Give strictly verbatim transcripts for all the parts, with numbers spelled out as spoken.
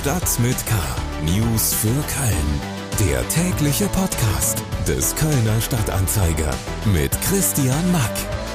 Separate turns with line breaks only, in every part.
Stadt mit K. News für Köln. Der tägliche Podcast des Kölner Stadtanzeiger mit Christian Mack.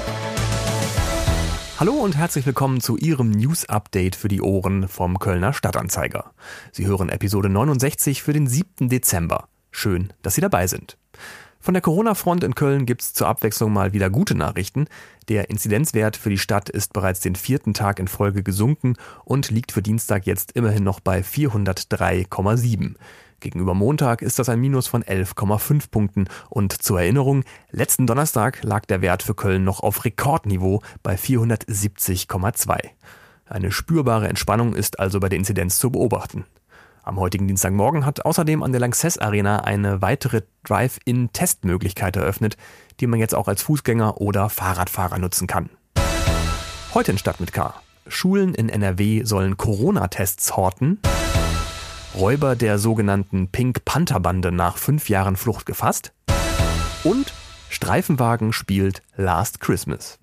Hallo und herzlich willkommen zu Ihrem News-Update für die Ohren vom Kölner Stadtanzeiger. Sie hören Episode neunundsechzig für den siebten Dezember. Schön, dass Sie dabei sind. Von der Corona-Front in Köln gibt's zur Abwechslung mal wieder gute Nachrichten. Der Inzidenzwert für die Stadt ist bereits den vierten Tag in Folge gesunken und liegt für Dienstag jetzt immerhin noch bei vierhundertdrei Komma sieben. Gegenüber Montag ist das ein Minus von elf Komma fünf Punkten. Und zur Erinnerung, letzten Donnerstag lag der Wert für Köln noch auf Rekordniveau bei vierhundertsiebzig Komma zwei. Eine spürbare Entspannung ist also bei der Inzidenz zu beobachten. Am heutigen Dienstagmorgen hat außerdem an der Lanxess Arena eine weitere Drive-In-Testmöglichkeit eröffnet, die man jetzt auch als Fußgänger oder Fahrradfahrer nutzen kann. Heute in Stadt mit K. Schulen in N R W sollen Corona-Tests horten. Räuber der sogenannten Pink Panther Bande nach fünf Jahren Flucht gefasst. Und Streifenwagen spielt Last Christmas.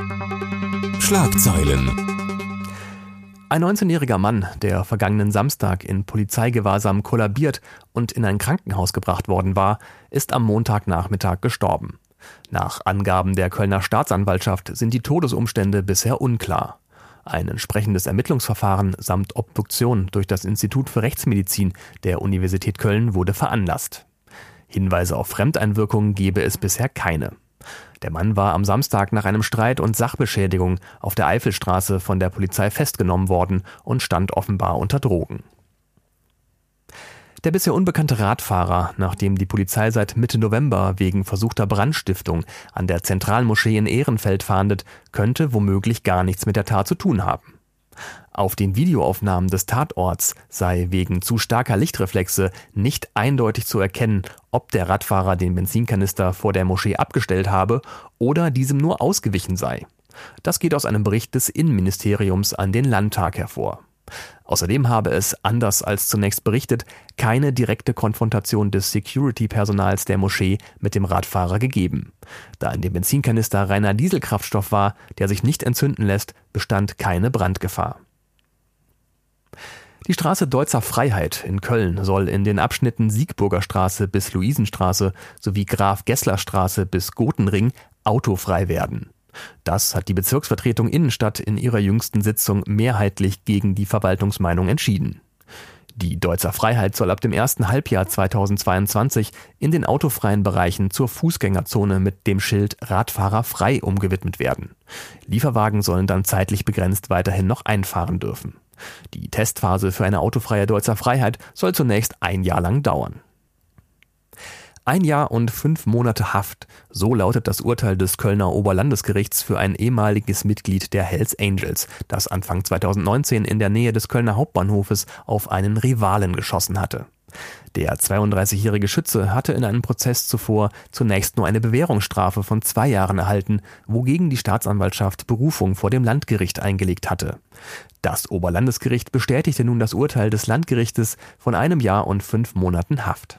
Schlagzeilen.
Ein neunzehnjähriger Mann, der vergangenen Samstag in Polizeigewahrsam kollabiert und in ein Krankenhaus gebracht worden war, ist am Montagnachmittag gestorben. Nach Angaben der Kölner Staatsanwaltschaft sind die Todesumstände bisher unklar. Ein entsprechendes Ermittlungsverfahren samt Obduktion durch das Institut für Rechtsmedizin der Universität Köln wurde veranlasst. Hinweise auf Fremdeinwirkung gebe es bisher keine. Der Mann war am Samstag nach einem Streit und Sachbeschädigung auf der Eifelstraße von der Polizei festgenommen worden und stand offenbar unter Drogen. Der bisher unbekannte Radfahrer, nachdem die Polizei seit Mitte November wegen versuchter Brandstiftung an der Zentralmoschee in Ehrenfeld fahndet, könnte womöglich gar nichts mit der Tat zu tun haben. Auf den Videoaufnahmen des Tatorts sei wegen zu starker Lichtreflexe nicht eindeutig zu erkennen, ob der Radfahrer den Benzinkanister vor der Moschee abgestellt habe oder diesem nur ausgewichen sei. Das geht aus einem Bericht des Innenministeriums an den Landtag hervor. Außerdem habe es, anders als zunächst berichtet, keine direkte Konfrontation des Security-Personals der Moschee mit dem Radfahrer gegeben. Da in dem Benzinkanister reiner Dieselkraftstoff war, der sich nicht entzünden lässt, bestand keine Brandgefahr. Die Straße Deutzer Freiheit in Köln soll in den Abschnitten Siegburger Straße bis Luisenstraße sowie Graf-Gessler-Straße bis Gotenring autofrei werden. Das hat die Bezirksvertretung Innenstadt in ihrer jüngsten Sitzung mehrheitlich gegen die Verwaltungsmeinung entschieden. Die Deutzer Freiheit soll ab dem ersten Halbjahr zweitausendzweiundzwanzig in den autofreien Bereichen zur Fußgängerzone mit dem Schild Radfahrer frei umgewidmet werden. Lieferwagen sollen dann zeitlich begrenzt weiterhin noch einfahren dürfen. Die Testphase für eine autofreie Deutzer Freiheit soll zunächst ein Jahr lang dauern. Ein Jahr und fünf Monate Haft, so lautet das Urteil des Kölner Oberlandesgerichts für ein ehemaliges Mitglied der Hells Angels, das Anfang zweitausendneunzehn in der Nähe des Kölner Hauptbahnhofes auf einen Rivalen geschossen hatte. Der zweiunddreißigjährige Schütze hatte in einem Prozess zuvor zunächst nur eine Bewährungsstrafe von zwei Jahren erhalten, wogegen die Staatsanwaltschaft Berufung vor dem Landgericht eingelegt hatte. Das Oberlandesgericht bestätigte nun das Urteil des Landgerichtes von einem Jahr und fünf Monaten Haft.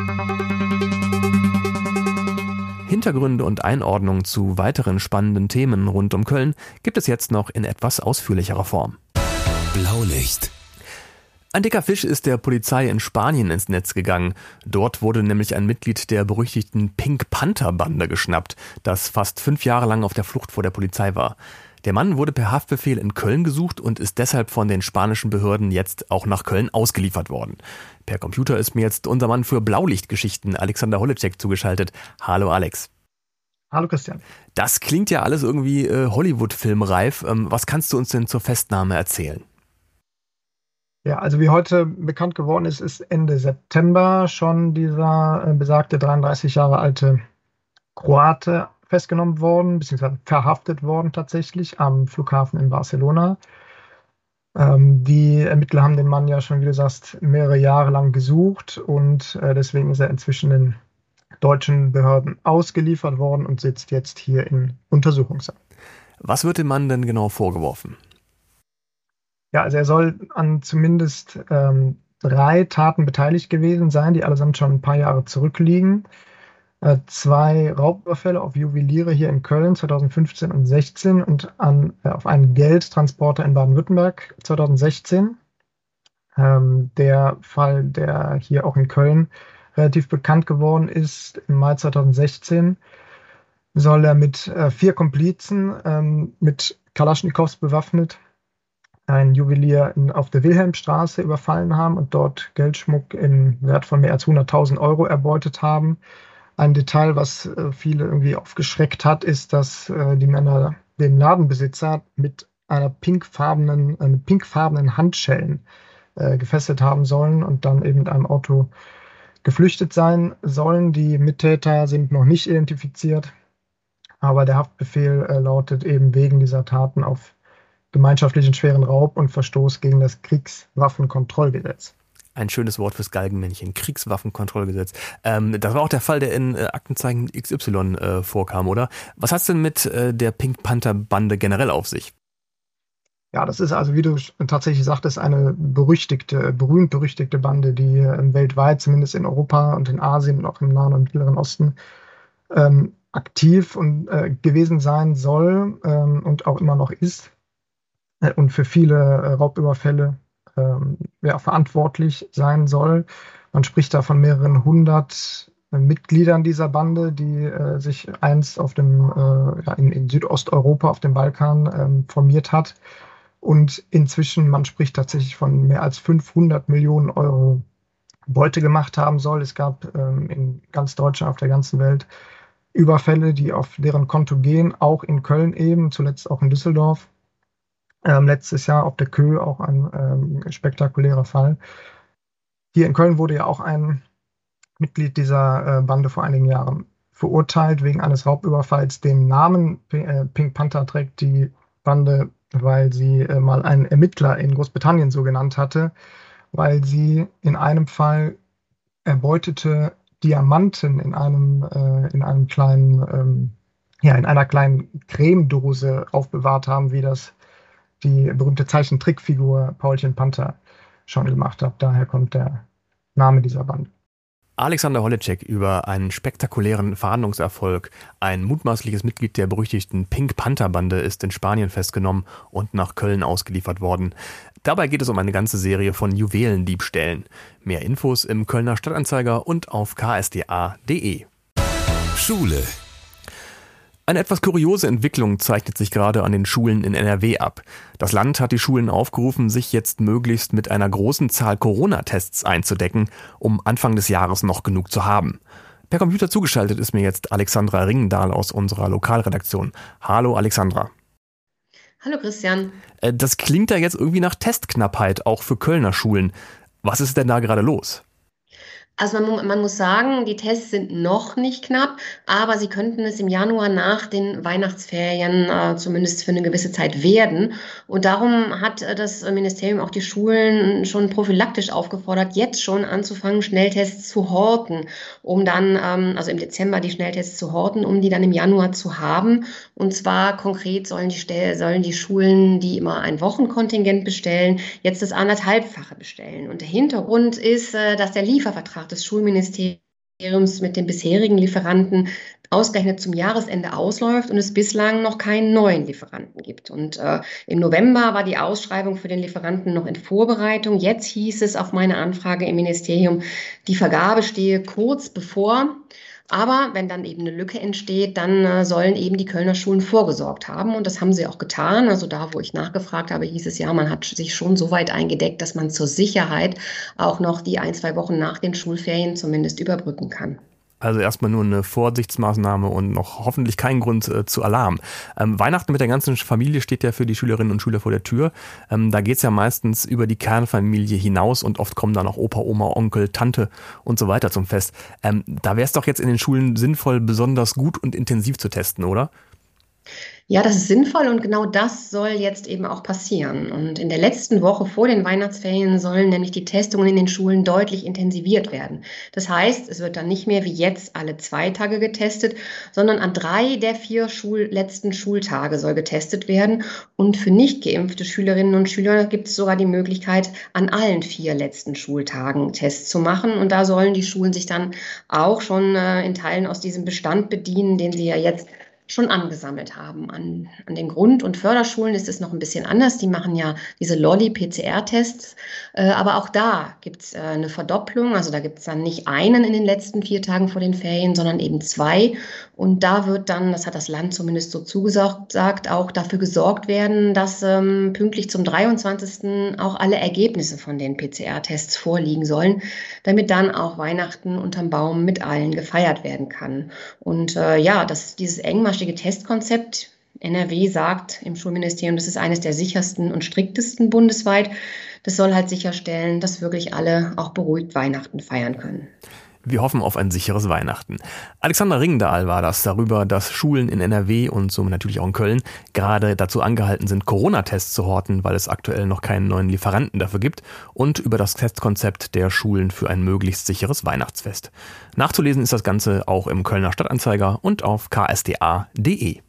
Hintergründe und Einordnung zu weiteren spannenden Themen rund um Köln gibt es jetzt noch in etwas ausführlicherer Form.
Blaulicht.
Ein dicker Fisch ist der Polizei in Spanien ins Netz gegangen. Dort wurde nämlich ein Mitglied der berüchtigten Pink Panther Bande geschnappt, das fast fünf Jahre lang auf der Flucht vor der Polizei war. Der Mann wurde per Haftbefehl in Köln gesucht und ist deshalb von den spanischen Behörden jetzt auch nach Köln ausgeliefert worden. Per Computer ist mir jetzt unser Mann für Blaulichtgeschichten, Alexander Holecek, zugeschaltet. Hallo Alex.
Hallo Christian.
Das klingt ja alles irgendwie äh, Hollywood-filmreif. Ähm, was kannst du uns denn zur Festnahme erzählen?
Ja, also wie heute bekannt geworden ist, ist Ende September schon dieser äh, besagte dreiunddreißig Jahre alte Kroate festgenommen worden, beziehungsweise verhaftet worden tatsächlich am Flughafen in Barcelona. Ähm, die Ermittler haben den Mann ja schon, wie du sagst, mehrere Jahre lang gesucht und äh, deswegen ist er inzwischen den deutschen Behörden ausgeliefert worden und sitzt jetzt hier in Untersuchungshaft.
Was wird dem Mann denn genau vorgeworfen?
Ja, also er soll an zumindest ähm, drei Taten beteiligt gewesen sein, die allesamt schon ein paar Jahre zurückliegen. Äh, zwei Raubüberfälle auf Juweliere hier in Köln zweitausendfünfzehn und sechzehn und an, äh, auf einen Geldtransporter in Baden-Württemberg zweitausendsechzehn. Ähm, der Fall, der hier auch in Köln relativ bekannt geworden ist, im Mai zweitausendsechzehn, soll er mit äh, vier Komplizen ähm, mit Kalaschnikows bewaffnet ein Juwelier in, auf der Wilhelmstraße überfallen haben und dort Geldschmuck im Wert von mehr als hunderttausend Euro erbeutet haben. Ein Detail, was äh, viele irgendwie aufgeschreckt hat, ist, dass äh, die Männer den Ladenbesitzer mit einer pinkfarbenen, äh, mit pinkfarbenen Handschellen äh, gefesselt haben sollen und dann eben mit einem Auto geflüchtet sein sollen. Die Mittäter sind noch nicht identifiziert, aber der Haftbefehl äh, lautet eben wegen dieser Taten auf gemeinschaftlichen schweren Raub und Verstoß gegen das Kriegswaffenkontrollgesetz.
Ein schönes Wort fürs Galgenmännchen, Kriegswaffenkontrollgesetz. Ähm, das war auch der Fall, der in äh, Aktenzeichen X Y äh, vorkam, oder? Was hat es denn mit äh, der Pink Panther Bande generell auf sich?
Ja, das ist also, wie du tatsächlich sagtest, eine berüchtigte, berühmt-berüchtigte Bande, die äh, weltweit, zumindest in Europa und in Asien und auch im Nahen und Mittleren Osten, ähm, aktiv und äh, gewesen sein soll ähm, und auch immer noch ist äh, und für viele äh, Raubüberfälle ähm, ja, verantwortlich sein soll. Man spricht da von mehreren hundert äh, Mitgliedern dieser Bande, die äh, sich einst auf dem, äh, ja, in, in Südosteuropa, auf dem Balkan ähm, formiert hat. Und inzwischen, man spricht tatsächlich von mehr als fünfhundert Millionen Euro Beute gemacht haben soll. Es gab ähm, in ganz Deutschland, auf der ganzen Welt Überfälle, die auf deren Konto gehen, auch in Köln eben, zuletzt auch in Düsseldorf. Ähm, letztes Jahr auf der Kö auch ein ähm, spektakulärer Fall. Hier in Köln wurde ja auch ein Mitglied dieser äh, Bande vor einigen Jahren verurteilt wegen eines Raubüberfalls. Den Namen äh, Pink Panther trägt die Bande, weil sie äh, mal einen Ermittler in Großbritannien so genannt hatte, weil sie in einem Fall erbeutete Diamanten in einem, äh, in einem kleinen, ähm, ja, in einer kleinen Cremedose aufbewahrt haben, wie das die berühmte Zeichentrickfigur Paulchen Panther schon gemacht hat. Daher kommt der Name dieser Bande.
Alexander Holleczek über einen spektakulären Fahndungserfolg. Ein mutmaßliches Mitglied der berüchtigten Pink Panther Bande ist in Spanien festgenommen und nach Köln ausgeliefert worden. Dabei geht es um eine ganze Serie von Juwelendiebstählen. Mehr Infos im Kölner Stadtanzeiger und auf k s d a punkt d e.
Schule.
Eine etwas kuriose Entwicklung zeichnet sich gerade an den Schulen in N R W ab. Das Land hat die Schulen aufgerufen, sich jetzt möglichst mit einer großen Zahl Corona-Tests einzudecken, um Anfang des Jahres noch genug zu haben. Per Computer zugeschaltet ist mir jetzt Alexandra Ringendahl aus unserer Lokalredaktion. Hallo Alexandra.
Hallo Christian.
Das klingt ja jetzt irgendwie nach Testknappheit, auch für Kölner Schulen. Was ist denn da gerade los?
Also man, man muss sagen, die Tests sind noch nicht knapp, aber sie könnten es im Januar nach den Weihnachtsferien äh, zumindest für eine gewisse Zeit werden. Und darum hat äh, das Ministerium auch die Schulen schon prophylaktisch aufgefordert, jetzt schon anzufangen, Schnelltests zu horten, um dann, ähm, also im Dezember die Schnelltests zu horten, um die dann im Januar zu haben. Und zwar konkret sollen die, Stell- sollen die Schulen, die immer ein Wochenkontingent bestellen, jetzt das anderthalbfache bestellen. Und der Hintergrund ist, äh, dass der Liefervertrag des Schulministeriums mit den bisherigen Lieferanten ausgerechnet zum Jahresende ausläuft und es bislang noch keinen neuen Lieferanten gibt. Und äh, im November war die Ausschreibung für den Lieferanten noch in Vorbereitung. Jetzt hieß es auf meine Anfrage im Ministerium, die Vergabe stehe kurz bevor. Aber wenn dann eben eine Lücke entsteht, dann äh, sollen eben die Kölner Schulen vorgesorgt haben. Und das haben sie auch getan. Also da, wo ich nachgefragt habe, hieß es ja, man hat sich schon so weit eingedeckt, dass man zur Sicherheit auch noch die ein, zwei Wochen nach den Schulferien zumindest überbrücken kann.
Also erstmal nur eine Vorsichtsmaßnahme und noch hoffentlich kein Grund äh, zu Alarm. Ähm, Weihnachten mit der ganzen Familie steht ja für die Schülerinnen und Schüler vor der Tür. Ähm, da geht's ja meistens über die Kernfamilie hinaus und oft kommen dann auch Opa, Oma, Onkel, Tante und so weiter zum Fest. Ähm, da wäre es doch jetzt in den Schulen sinnvoll, besonders gut und intensiv zu testen, oder?
Ja, das ist sinnvoll und genau das soll jetzt eben auch passieren. Und in der letzten Woche vor den Weihnachtsferien sollen nämlich die Testungen in den Schulen deutlich intensiviert werden. Das heißt, es wird dann nicht mehr wie jetzt alle zwei Tage getestet, sondern an drei der vier Schul- letzten Schultage soll getestet werden. Und für nicht geimpfte Schülerinnen und Schüler gibt es sogar die Möglichkeit, an allen vier letzten Schultagen Tests zu machen. Und da sollen die Schulen sich dann auch schon äh, in Teilen aus diesem Bestand bedienen, den sie ja jetzt schon angesammelt haben. An, an den Grund- und Förderschulen ist es noch ein bisschen anders. Die machen ja diese Lolli-P C R-Tests. Äh, aber auch da gibt es äh, eine Verdopplung. Also da gibt es dann nicht einen in den letzten vier Tagen vor den Ferien, sondern eben zwei. Und da wird dann, das hat das Land zumindest so zugesagt, auch dafür gesorgt werden, dass ähm, pünktlich zum dreiundzwanzigsten auch alle Ergebnisse von den P C R-Tests vorliegen sollen, damit dann auch Weihnachten unterm Baum mit allen gefeiert werden kann. Und äh, ja, das, dieses engmaschige Testkonzept, N R W sagt im Schulministerium, das ist eines der sichersten und striktesten bundesweit. Das soll halt sicherstellen, dass wirklich alle auch beruhigt Weihnachten feiern können.
Wir hoffen auf ein sicheres Weihnachten. Alexander Ringdahl war das darüber, dass Schulen in N R W und somit natürlich auch in Köln gerade dazu angehalten sind, Corona-Tests zu horten, weil es aktuell noch keinen neuen Lieferanten dafür gibt, und über das Testkonzept der Schulen für ein möglichst sicheres Weihnachtsfest. Nachzulesen ist das Ganze auch im Kölner Stadtanzeiger und auf k s d a punkt d e.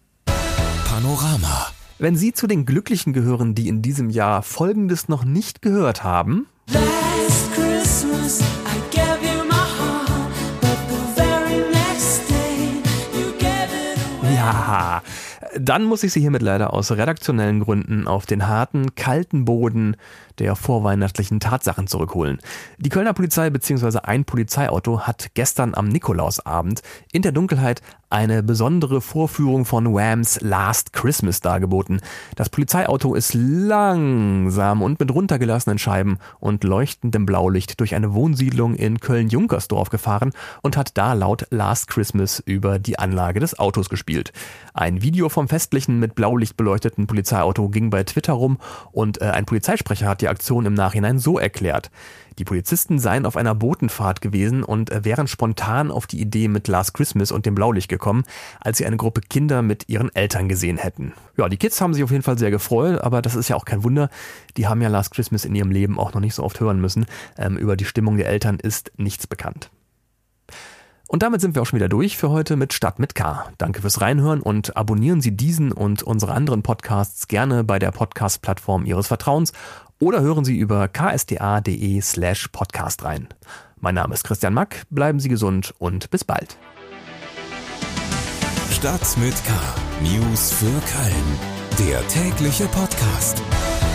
Panorama.
Wenn Sie zu den Glücklichen gehören, die in diesem Jahr Folgendes noch nicht gehört haben:
Last Christmas I gave you my heart, but the very next day you gave it away.
Ja, dann muss ich Sie hiermit leider aus redaktionellen Gründen auf den harten, kalten Boden der vorweihnachtlichen Tatsachen zurückholen. Die Kölner Polizei bzw. ein Polizeiauto hat gestern am Nikolausabend in der Dunkelheit eine besondere Vorführung von Whams Last Christmas dargeboten. Das Polizeiauto ist langsam und mit runtergelassenen Scheiben und leuchtendem Blaulicht durch eine Wohnsiedlung in Köln-Junkersdorf gefahren und hat da laut Last Christmas über die Anlage des Autos gespielt. Ein Video vom festlichen, mit Blaulicht beleuchteten Polizeiauto ging bei Twitter rum und äh, ein Polizeisprecher hat die Aktion im Nachhinein so erklärt: Die Polizisten seien auf einer Botenfahrt gewesen und äh, wären spontan auf die Idee mit Last Christmas und dem Blaulicht gekommen, als sie eine Gruppe Kinder mit ihren Eltern gesehen hätten. Ja, die Kids haben sich auf jeden Fall sehr gefreut, aber das ist ja auch kein Wunder. Die haben ja Last Christmas in ihrem Leben auch noch nicht so oft hören müssen. Ähm, über die Stimmung der Eltern ist nichts bekannt. Und damit sind wir auch schon wieder durch für heute mit Stadt mit K. Danke fürs Reinhören und abonnieren Sie diesen und unsere anderen Podcasts gerne bei der Podcast-Plattform Ihres Vertrauens oder hören Sie über k s d a punkt d e slash podcast rein. Mein Name ist Christian Mack, bleiben Sie gesund und bis bald.
Stadt mit K. News für Köln. Der tägliche Podcast.